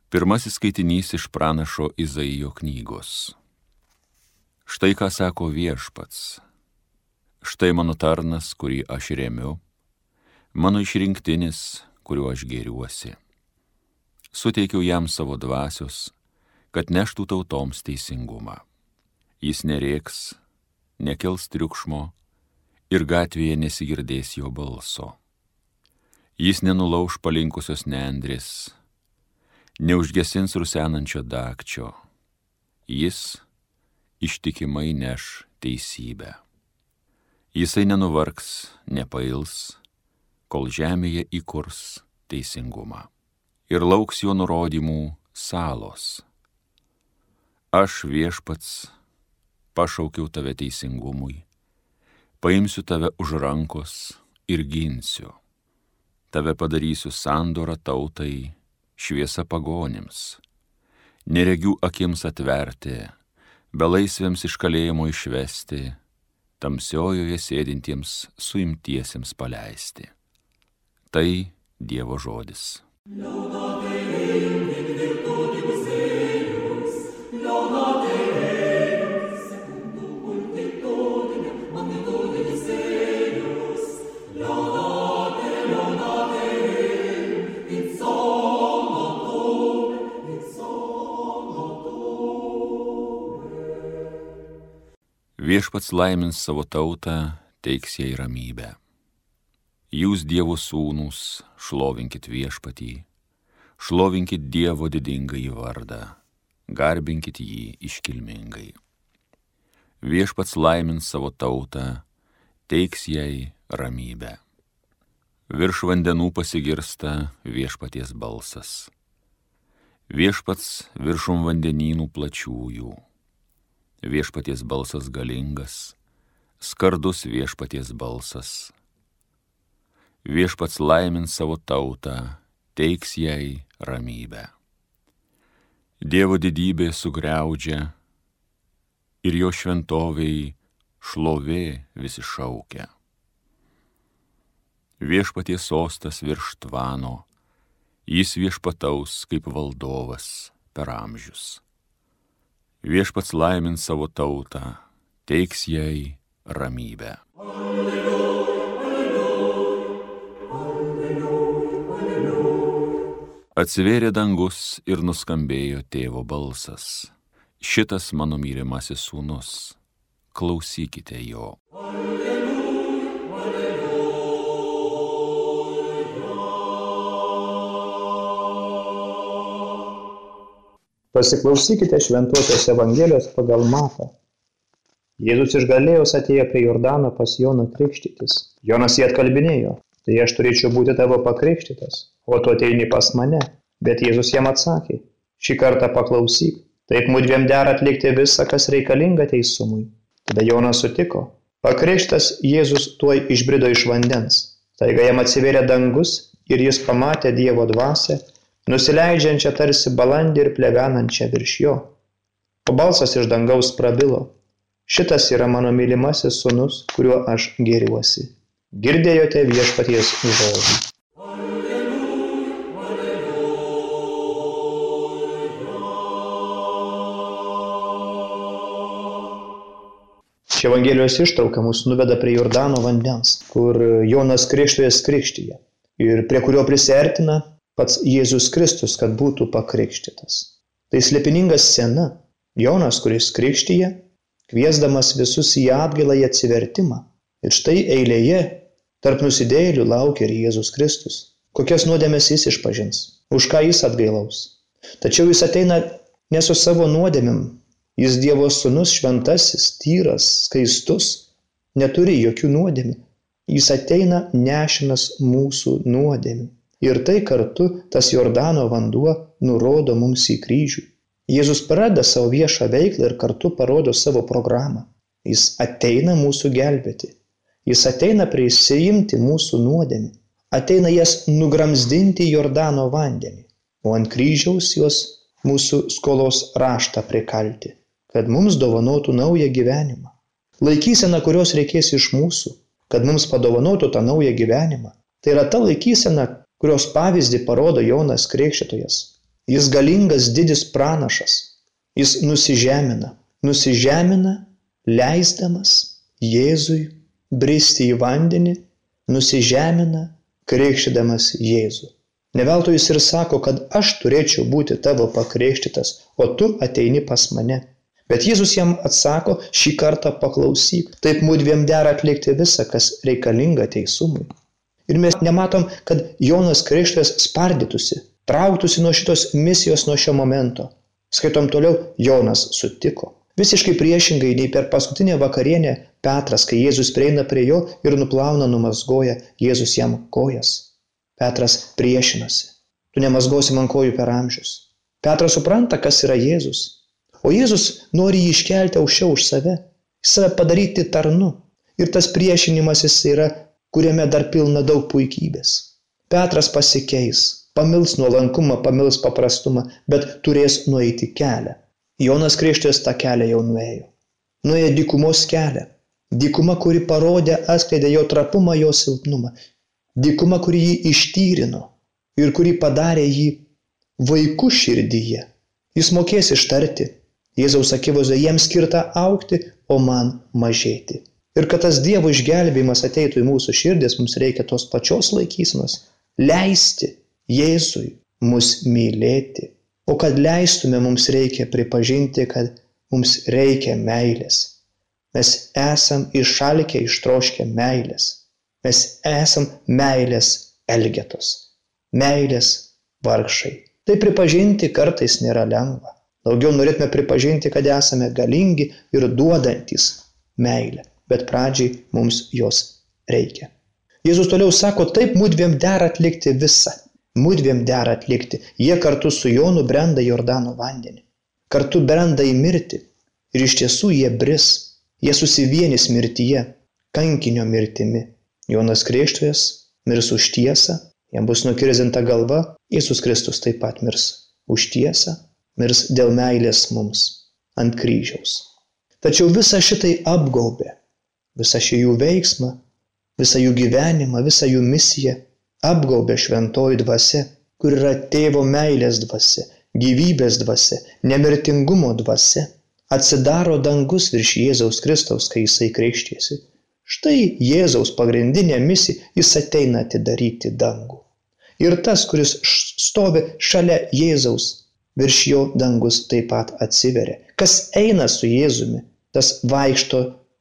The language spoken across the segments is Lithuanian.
Pirmasis skaitinys iš pranašo Izaijo knygos. Štai ką sako Viešpats. Štai mano tarnas, kurį aš remiu, mano išrinktinis, kuriuo aš gėriuosi. Suteikiau jam savo dvasios, kad neštų tautoms teisingumą. Jis nerėks, nekels triukšmo ir gatvėje nesigirdės jo balso. Jis nenulauš palinkusios nendrės, neužgesins rusenančio dagčio. Jis ištikimai neš teisybę. Jisai nenuvargs, nepails, kol žemėje įkurs teisingumą. Ir lauks jo nurodymų salos. Aš Viešpats pašaukiau tave teisingumui, paimsiu tave už rankos ir ginsiu. Tave padarysiu sandorą tautai, šviesa pagonims, neregių akims atverti, belaisviams iš kalėjimo išvesti, tamsiojoje sėdintiems suimtiesiems paleisti. Tai Dievo žodis. Viešpats laimins savo tautą, teiks jai ramybę. Jūs Dievo sūnūs, šlovinkit Viešpatį, šlovinkit Dievo didingąjį vardą, garbinkit jį iškilmingai. Viešpats laimins savo tautą, teiks jai ramybę. Virš vandenų pasigirsta Viešpaties balsas. Viešpats viršum vandenynų plačiųjų. Viešpaties balsas galingas, skardus Viešpaties balsas. Viešpats laimins savo tautą, teiks jai ramybę. Dievo didybė sugriaudžia ir jo šventoviai šlovė visi šaukia. Viešpaties sostas virš tvano, jis viešpataus kaip valdovas per amžius. Viešpats laimins savo tautą, teiks jai ramybę. Atsivėrė dangus ir nuskambėjo tėvo balsas. Šitas mano mylimasis sūnus, klausykite jo. Pasiklausykite šventosios Evangelijos pagal Matą. Jėzus iš Galilėjos atėjo prie Jordano pas Joną krikštytis. Jonas jį atkalbinėjo, tai aš turėčiau būti tavo pakrikštytas, o tu ateini pas mane. Bet Jėzus jam atsakė, šį kartą paklausyk, taip mudviem dera atlikti visą, kas reikalinga teisumui. Tada Jonas sutiko. Pakrikštytas Jėzus tuoj išbrido iš vandens. Staiga jam atsivėrė dangus ir jis pamatė Dievo dvasią, nusileidžiančią tarsi balandį ir plevenančią virš jo. O balsas iš dangaus prabilo. Šitas yra mano mylimasis sūnus, kuriuo aš gėriuosi. Girdėjote Viešpaties žodį. Ši Evangelijos ištrauka mus nuveda prie Jordano vandens, kur Jonas Krikštytojas krikštija ir prie kurio prisiartina pats Jėzus Kristus, kad būtų pakrikštytas. Tai slėpininga scena. Jonas, kuris krikštija, kviesdamas visus į atgailą į atsivertimą. Ir štai eilėje tarp nusidėjėlių laukia ir Jėzus Kristus. Kokias nuodėmes jis išpažins, už ką jis atgailaus. Tačiau jis ateina ne su savo nuodėmėm. Jis Dievo sūnus šventasis, tyras, skaistus, neturi jokių nuodėmių. Jis ateina nešinas mūsų nuodėmių. Ir tai kartu tas Jordano vanduo nurodo mums į kryžių. Jėzus pradeda savo viešą veiklą ir kartu parodo savo programą. Jis ateina mūsų gelbėti. Jis ateina prisiimti mūsų nuodėmį. Ateina jas nugramzdinti Jordano vandenį. O ant kryžiaus jos mūsų skolos raštą prikalti, kad mums dovanotų naują gyvenimą. Laikysena, kurios reikės iš mūsų, kad mums padovanotų tą naują gyvenimą. Tai yra ta laikysena, kurios pavyzdį parodo Jonas Krikštytojas. Jis galingas didis pranašas. Jis nusižemina, leisdamas Jėzui bristi į vandenį, nusižemina, krikštydamas Jėzų. Ne veltui jis ir sako, kad aš turėčiau būti tavo pakrikštytas, o tu ateini pas mane. Bet Jėzus jam atsako, šį kartą paklausyk, taip mudviem dera atlikti visą, kas reikalinga teisumui. Ir mes nematom, kad Jonas Krikštytojas spardytųsi, trauktųsi nuo šitos misijos nuo šio momento. Skaitom toliau, Jonas sutiko. Visiškai priešingai nei per paskutinę vakarienę Petras, kai Jėzus prieina prie jo ir nuplauna, numazgoja Jėzus jam kojas. Petras priešinasi. Tu nemazgosi man kojų per amžius. Petras supranta, kas yra Jėzus. O Jėzus nori jį iškelti aukščiau už save, save padaryti tarnu. Ir tas priešinimasis yra, kuriame dar pilna daug puikybės. Petras pasikeis, pamils nuolankumą, pamils paprastumą, bet turės nueiti kelią. Jonas Krikštytojas tą kelią jau nuėjo. Nuėjo dykumos kelią. Dykuma, kuri parodė, atskleidė jo trapumą, jo silpnumą. Dykuma, kuri jį ištyrino ir kuri padarė jį vaikų širdyje. Jis mokės ištarti Jėzaus akivaizdoje, jiems skirta augti, o man mažėti. Ir kad tas Dievo išgelbėjimas ateitų į mūsų širdis, mums reikia tos pačios laikysenos, leisti Jėzui mus mylėti. O kad leistume, mums reikia pripažinti, kad mums reikia meilės. Mes esam išalkę, ištroškę meilės. Mes esam meilės elgetos, meilės vargšai. Tai pripažinti kartais nėra lengva. Daugiau norėtume pripažinti, kad esame galingi ir duodantys meilę, bet pradžiai mums jos reikia. Jėzus toliau sako, taip mudviem dera atlikti visą. Mudviem dera atlikti. Jie kartu su Jonu brenda į Jordano vandenį. Kartu brenda į mirtį. Ir iš tiesų jie bris. Jie susivienys mirtyje, kankinio mirtimi. Jonas Krikštytojas mirs už tiesą, jam bus nukirzinta galva, Jėzus Kristus taip pat mirs už tiesą, mirs dėl meilės mums ant kryžiaus. Tačiau visą šitai apgaubė, visą šį jų veiksmą, visą jų gyvenimą, visą jų misiją apgaubė šventoji dvasia, kur yra tėvo meilės dvasia, gyvybės dvasia, nemirtingumo dvasia. Atsidaro dangus virš Jėzaus Kristaus, kai jisai krikštėsi. Štai Jėzaus pagrindinė misija, jis ateina atidaryti dangų. Ir tas, kuris stovi šalia Jėzaus, virš jo dangus taip pat atsiveria. Kas eina su Jėzumi, tas vaikšto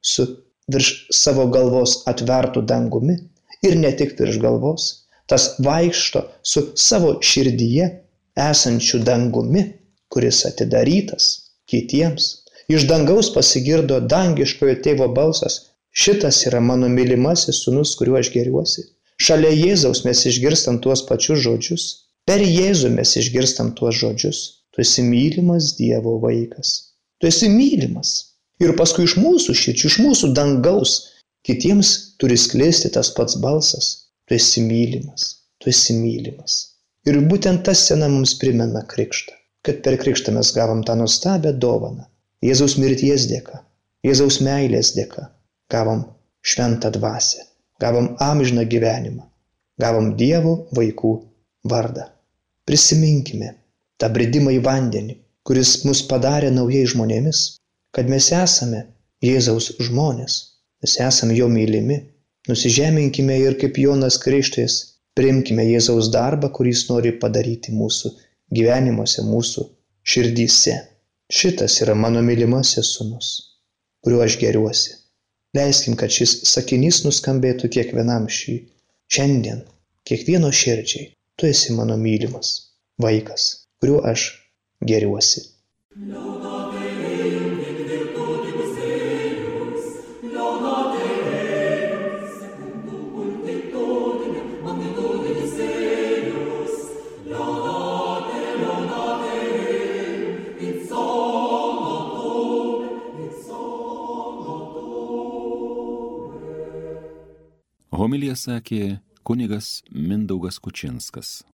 virš savo galvos atvertų dangumi. Ir ne tik virš galvos, tas vaikšto su savo širdyje esančiu dangumi, kuris atidarytas kitiems. Iš dangaus pasigirdo dangiškojo tėvo balsas. Šitas yra mano mylimasis sūnus, kuriuo aš gėriuosi. Šalia Jėzaus mes išgirstam tuos pačius žodžius. Per Jėzų mes išgirstam tuos žodžius. Tu esi mylimas Dievo vaikas. Tu esi mylimas. Ir paskui iš mūsų širdžių, iš mūsų dangaus, kitiems turi sklisti tas pats balsas. Tu esi mylimas. Tu esi mylimas. Ir būtent ta scena mums primena krikštą. Kad per krikštą mes gavom tą nuostabią dovaną. Jėzaus mirties dėka. Jėzaus meilės dėka. Gavom šventą dvasią, gavom amžiną gyvenimą, gavom Dievo vaikų vardą. Prisiminkime tą bridimą į vandenį, kuris mus padarė naujai žmonėmis, kad mes esame Jėzaus žmonės, mes esame jo mylimi. Nusižeminkime ir kaip Jonas Krikštytojas, priimkime Jėzaus darbą, kurį jis nori padaryti mūsų gyvenimuose, mūsų širdyse. Šitas yra mano mylimasis sūnus, kuriuo aš gėriuosi. Leiskim, kad šis sakinys nuskambėtų kiekvienam šiandien, kiekvieno širdžiai. Tu esi mano mylimas vaikas, kuriuo aš gėriuosi. Homiliją sakė kunigas Mindaugas Kučinskas.